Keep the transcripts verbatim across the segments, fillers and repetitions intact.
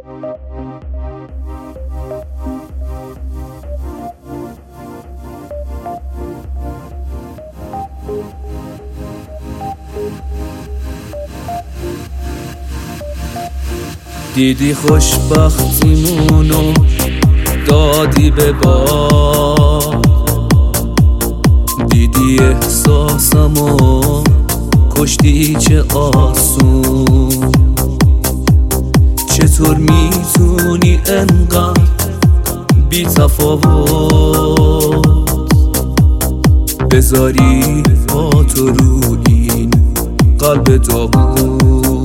دیدی خوشبختیمونو دادی به باد، دیدی احساسمو کشتی چه آسون. چطور میتونی انقدر بی تفاوت بذاری با تو رو این قلب داغون؟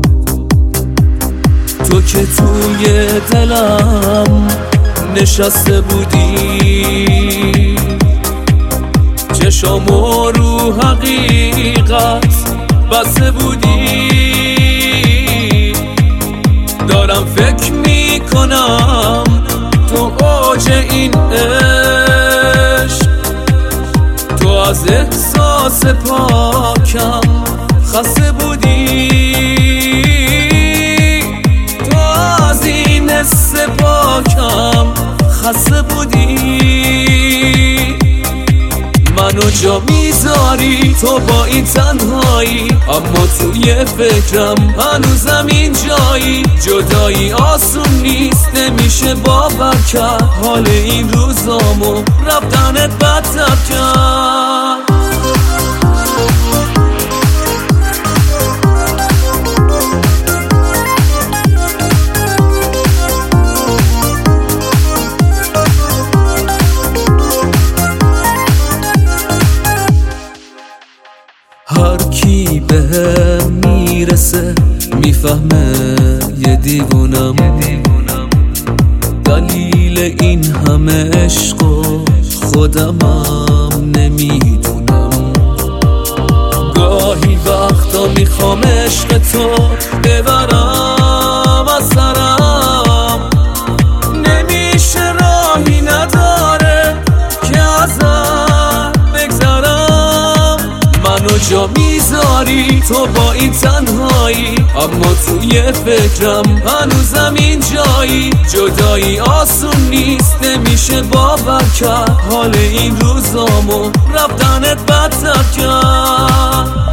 تو که توی دلم نشسته بودی، چشامو رو حقیقت بسته بودی. دارم فکر میکنم تو اوج این عشق، تو از احساس پاکم خسته بودی. تو از این حس پاکم خسته بودی. منو جا میذاری تو با این تنهایی، اما توی فکرم هنوزم این جایی. جدایی آسون نیست، نمیشه باور کرد حال این روزامو رفتنت بدتر کرد. هر کی بهم میرسه میفهمه یه دیوونم، دلیل این همه عشق و خودمم نمیدونم. گاهی وقتا میخوام عشق تو ببرم از سرم، نمیشه راهی نداره که ازم بگذرم. منو جا میذاری تو با این تنهایی، اما توی فکرم هنوزم این جایی. جدایی آسون نیست، نمیشه باور کرد حال این روزامو رفتنت بدتر کرد.